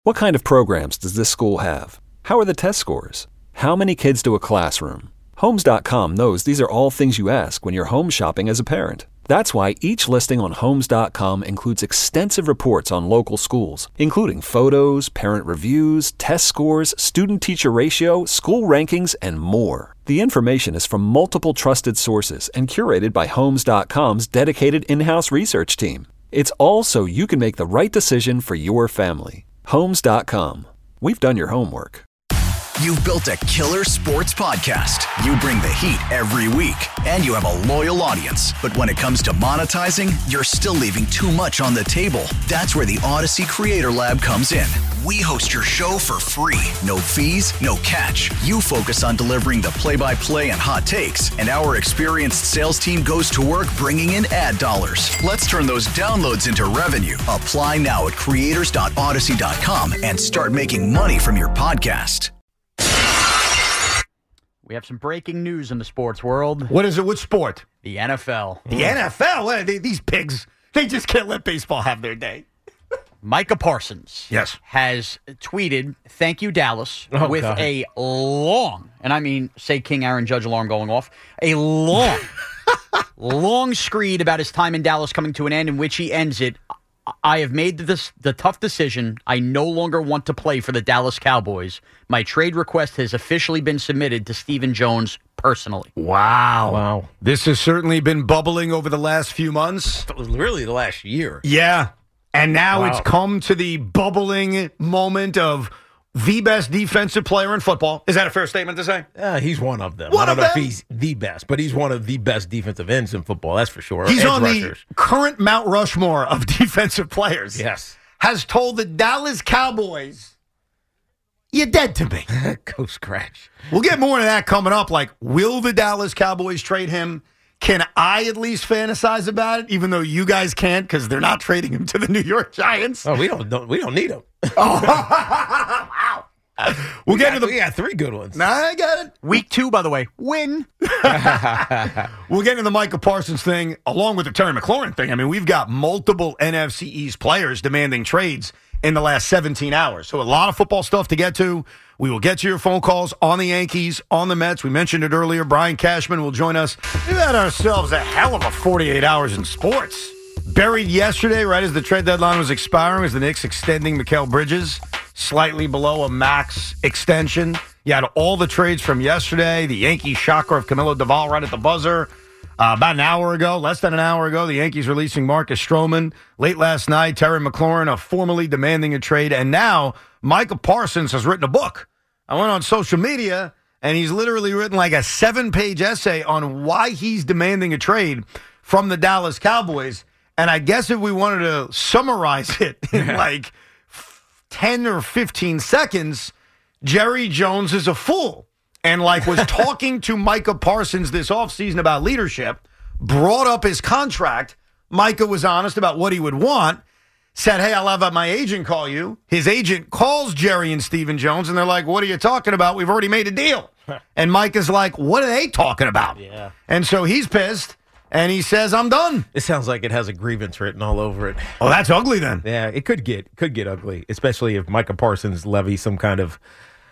What kind of programs does this school have? How are the test scores? How many kids do a classroom? Homes.com knows these are all things you ask when you're home shopping as a parent. That's why each listing on Homes.com includes extensive reports on local schools, including photos, parent reviews, test scores, student-teacher ratio, school rankings, and more. The information is from multiple trusted sources and curated by Homes.com's dedicated in-house research team. It's all so you can make the right decision for your family. Homes.com. We've done your homework. You've built a killer sports podcast. You bring the heat every week, and you have a loyal audience. But when it comes to monetizing, you're still leaving too much on the table. That's where the Odyssey Creator Lab comes in. We host your show for free. No fees, no catch. You focus on delivering the play-by-play and hot takes, and our experienced sales team goes to work bringing in ad dollars. Let's turn those downloads into revenue. Apply now at creators.odyssey.com and start making money from your podcast. We have some breaking news in the sports world. What is it? What sport? The NFL. The NFL? What, these pigs, they just can't let baseball have their day. Micah Parsons has tweeted, "Thank you, Dallas," with a long, and I mean, say King Aaron Judge alarm going off, a long, long screed about his time in Dallas coming to an end, in which he ends it. "I have made the tough decision. I no longer want to play for the Dallas Cowboys. My trade request has officially been submitted to Stephen Jones personally." Wow. This has certainly been bubbling over the last few months. Really the last year. Yeah. And now it's come to the bubbling moment of the best defensive player in football. Is that a fair statement to say? He's one of them. One I of don't know them? if he's the best, but he's one of the best defensive ends in football, that's for sure. He's Edge on rushers. the current Mount Rushmore of defensive players. Yes. Has told the Dallas Cowboys, "You're dead to me." Go scratch. We'll get more into that coming up. Like, will the Dallas Cowboys trade him? Can I at least fantasize about it, even though you guys can't because they're not trading him to the New York Giants? Oh, we don't need him. Wow. We'll get into We got three good ones. Nah, I got it. Week 2, by the way, win. We'll get into the Micah Parsons thing along with the Terry McLaurin thing. I mean, we've got multiple NFC East players demanding trades in the last 17 hours. So a lot of football stuff to get to. We will get to your phone calls on the Yankees, on the Mets. We mentioned it earlier. Brian Cashman will join us. We've had ourselves a hell of a 48 hours in sports. Buried yesterday, right as the trade deadline was expiring, was the Knicks extending Mikal Bridges slightly below a max extension. You had all the trades from yesterday. The Yankees shocker of Camilo Doval right at the buzzer. About an hour ago, less than an hour ago, the Yankees releasing Marcus Stroman. Late last night, Terry McLaurin formally demanding a trade. And now Micah Parsons has written a book. I went on social media, and he's literally written like a 7-page essay on why he's demanding a trade from the Dallas Cowboys. And I guess if we wanted to summarize it in like 10 or 15 seconds, Jerry Jones is a fool. And like was talking to Micah Parsons this offseason about leadership, brought up his contract. Micah was honest about what he would want, said, "Hey, I'll have my agent call you." His agent calls Jerry and Stephen Jones, and they're like, "What are you talking about? We've already made a deal." And Micah's like, "What are they talking about?" Yeah. And so he's pissed, and he says, "I'm done." It sounds like it has a grievance written all over it. Oh, that's ugly then. Yeah, it could get ugly, especially if Micah Parsons levies some kind of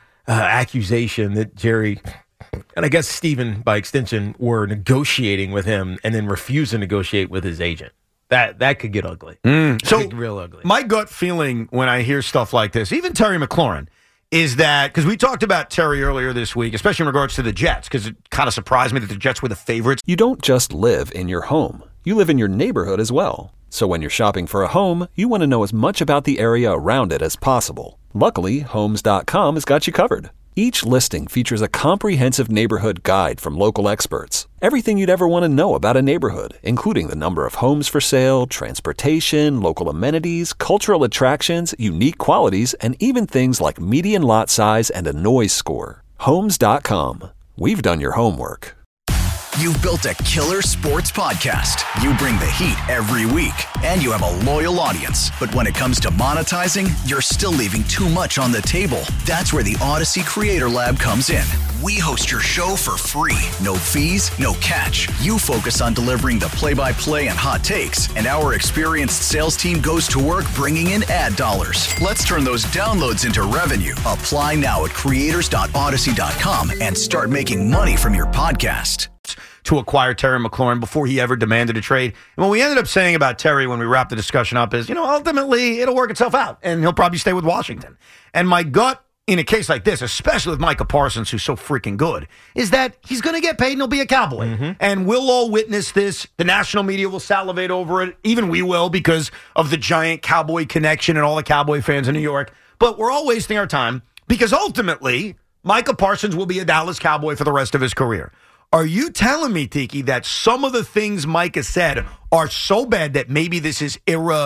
accusation that Jerry, and I guess Stephen, by extension, were negotiating with him and then refused to negotiate with his agent. That could get ugly. So Get real ugly. My gut feeling when I hear stuff like this, even Terry McLaurin, is that, because we talked about Terry earlier this week, especially in regards to the Jets, because it kind of surprised me that the Jets were the favorites. You don't just live in your home. You live in your neighborhood as well. So when you're shopping for a home, you want to know as much about the area around it as possible. Luckily, Homes.com has got you covered. Each listing features a comprehensive neighborhood guide from local experts. Everything you'd ever want to know about a neighborhood, including the number of homes for sale, transportation, local amenities, cultural attractions, unique qualities, and even things like median lot size and a noise score. Homes.com. We've done your homework. You've built a killer sports podcast. You bring the heat every week, and you have a loyal audience. But when it comes to monetizing, you're still leaving too much on the table. That's where the Odyssey Creator Lab comes in. We host your show for free. No fees, no catch. You focus on delivering the play-by-play and hot takes, and our experienced sales team goes to work bringing in ad dollars. Let's turn those downloads into revenue. Apply now at creators.odyssey.com and start making money from your podcast. To acquire Terry McLaurin before he ever demanded a trade. And what we ended up saying about Terry when we wrapped the discussion up is, ultimately it'll work itself out and he'll probably stay with Washington. And my gut in a case like this, especially with Micah Parsons, who's so freaking good, is that he's going to get paid and he'll be a Cowboy. Mm-hmm. And we'll all witness this. The national media will salivate over it. Even we will because of the giant Cowboy connection and all the Cowboy fans in New York. But we're all wasting our time because ultimately Micah Parsons will be a Dallas Cowboy for the rest of his career. Are you telling me, Tiki, that some of the things Micah said are so bad that maybe this is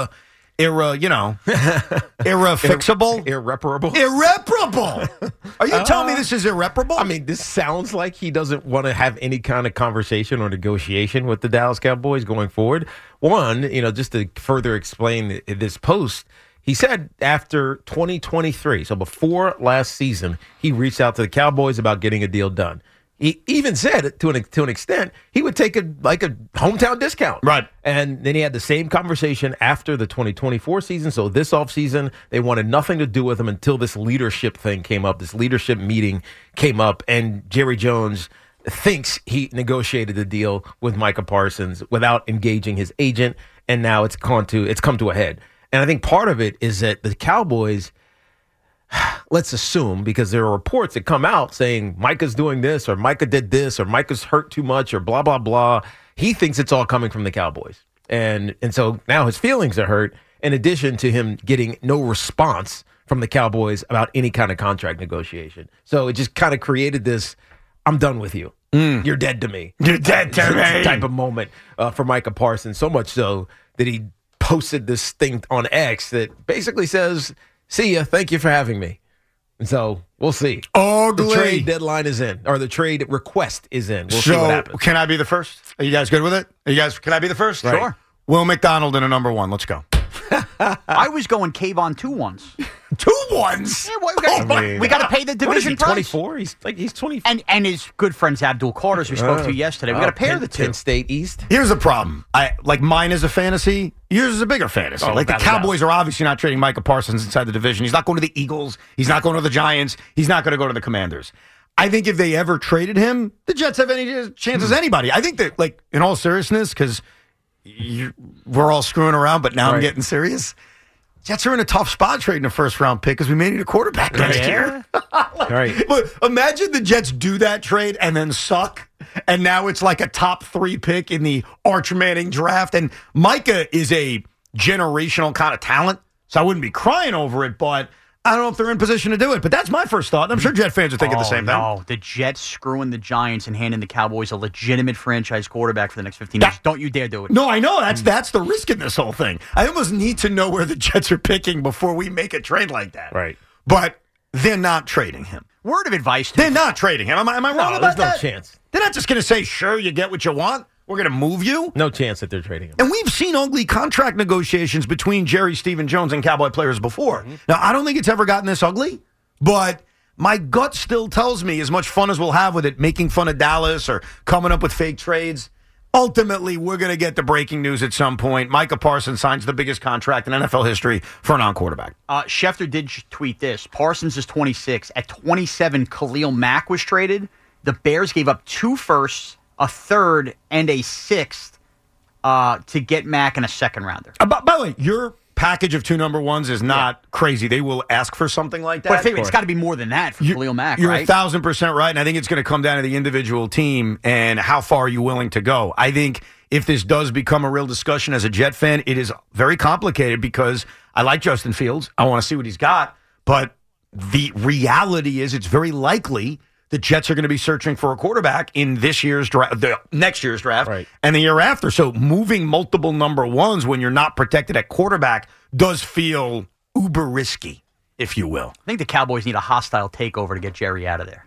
irrefixable? Irreparable? Irreparable! Are you telling me this is irreparable? I mean, this sounds like he doesn't want to have any kind of conversation or negotiation with the Dallas Cowboys going forward. One, just to further explain this post, he said after 2023, so before last season, he reached out to the Cowboys about getting a deal done. He even said, to an extent, he would take a hometown discount. Right. And then he had the same conversation after the 2024 season. So this offseason, they wanted nothing to do with him until this leadership thing came up, this leadership meeting came up, and Jerry Jones thinks he negotiated the deal with Micah Parsons without engaging his agent, and now it's come to a head. And I think part of it is that the Cowboys, let's assume, because there are reports that come out saying Micah's doing this or Micah did this or Micah's hurt too much or blah, blah, blah. He thinks it's all coming from the Cowboys. And so now his feelings are hurt, in addition to him getting no response from the Cowboys about any kind of contract negotiation. So it just kind of created this, I'm done with you. You're dead to me. You're dead to me. Type of moment for Micah Parsons. So much so that he posted this thing on X that basically says, see ya. Thank you for having me. And so we'll see. Ugly. The trade deadline is in, or the trade request is in. We'll see what happens. Can I be the first? Are you guys good with it? Can I be the first? Right. Sure. Will McDonald in a number one. Let's go. I was going Kayvon 2-1s. 2-1s? Yeah, we got to pay the division price. 24? He's 20. And his good friends Abdul Carter, we spoke to yesterday. We got to pair the two. Penn State East. Here's the problem. Mine is a fantasy. Yours is a bigger fantasy. The Cowboys are obviously not trading Micah Parsons inside the division. He's not going to the Eagles. He's not going to the Giants. He's not going to go to the Commanders. I think if they ever traded him, the Jets have any chance as anybody. I think that, in all seriousness, because we're all screwing around, but now I'm getting serious. Jets are in a tough spot trading a first-round pick because we may need a quarterback next year. Right. But imagine the Jets do that trade and then suck, and now it's like a top 3 pick in the Arch Manning draft. And Micah is a generational kind of talent, so I wouldn't be crying over it, but I don't know if they're in position to do it. But that's my first thought. I'm sure Jet fans are thinking the same thing. No, the Jets screwing the Giants and handing the Cowboys a legitimate franchise quarterback for the next 15 years. Don't you dare do it. No, I know. That's the risk in this whole thing. I almost need to know where the Jets are picking before we make a trade like that. Right. But they're not trading him. Word of advice. They're not trading him. Am I wrong about that? There's no chance. They're not just going to say, sure, you get what you want. We're going to move you. No chance that they're trading him. And we've seen ugly contract negotiations between Jerry, Stephen Jones, and Cowboy players before. Mm-hmm. Now, I don't think it's ever gotten this ugly, but my gut still tells me, as much fun as we'll have with it, making fun of Dallas or coming up with fake trades, ultimately, we're going to get the breaking news at some point. Micah Parsons signs the biggest contract in NFL history for a non-quarterback. Schefter did tweet this. Parsons is 26. At 27, Khalil Mack was traded. The Bears gave up 2 firsts, a third, and a 6th to get Mack in a second rounder. By the way, your package of 2 number ones is not crazy. They will ask for something like that. But I think it's got to be more than that for Khalil Mack, you're right? 1,000% right, and I think it's going to come down to the individual team and how far are you willing to go. I think if this does become a real discussion as a Jet fan, it is very complicated because I like Justin Fields. I want to see what he's got, but the reality is it's very likely the Jets are going to be searching for a quarterback in this year's draft, the next year's draft, right, and the year after. So moving multiple number ones when you're not protected at quarterback does feel uber risky, if you will. I think the Cowboys need a hostile takeover to get Jerry out of there.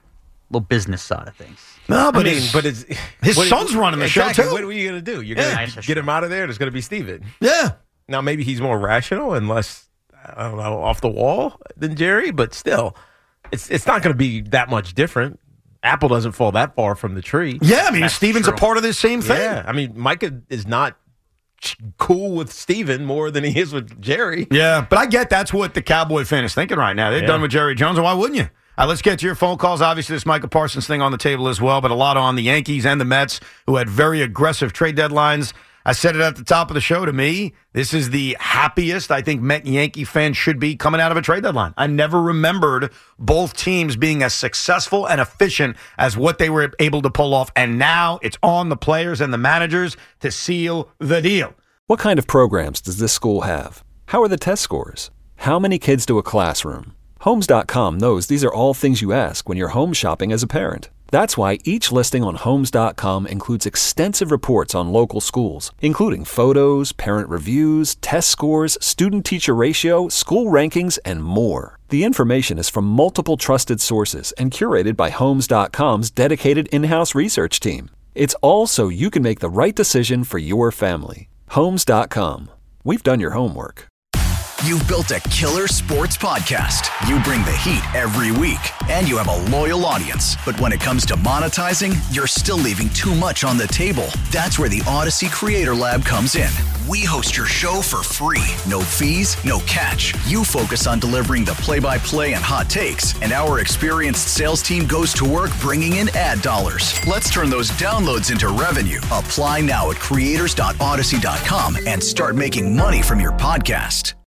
little business side of things. No, but his son's running the show, too. What are you going to do? You're going to get him out of there? There's going to be Steven. Yeah. Now, maybe he's more rational and less, I don't know, off the wall than Jerry, but still, it's not going to be that much different. Apple doesn't fall that far from the tree. Yeah, I mean, Steven's a part of this same thing. Yeah, I mean, Micah is not cool with Steven more than he is with Jerry. Yeah, but I get that's what the Cowboy fan is thinking right now. They're done with Jerry Jones, and why wouldn't you? Let's get to your phone calls. Obviously, this Micah Parsons thing on the table as well, but a lot on the Yankees and the Mets, who had very aggressive trade deadlines. I said it at the top of the show. To me, this is the happiest I think Met and Yankee fans should be coming out of a trade deadline. I never remembered both teams being as successful and efficient as what they were able to pull off. And now it's on the players and the managers to seal the deal. What kind of programs does this school have? How are the test scores? How many kids do a classroom? Homes.com knows these are all things you ask when you're home shopping as a parent. That's why each listing on Homes.com includes extensive reports on local schools, including photos, parent reviews, test scores, student-teacher ratio, school rankings, and more. The information is from multiple trusted sources and curated by Homes.com's dedicated in-house research team. It's all so you can make the right decision for your family. Homes.com. We've done your homework. You've built a killer sports podcast. You bring the heat every week, and you have a loyal audience. But when it comes to monetizing, you're still leaving too much on the table. That's where the Odyssey Creator Lab comes in. We host your show for free. No fees, no catch. You focus on delivering the play-by-play and hot takes, and our experienced sales team goes to work bringing in ad dollars. Let's turn those downloads into revenue. Apply now at creators.odyssey.com and start making money from your podcast.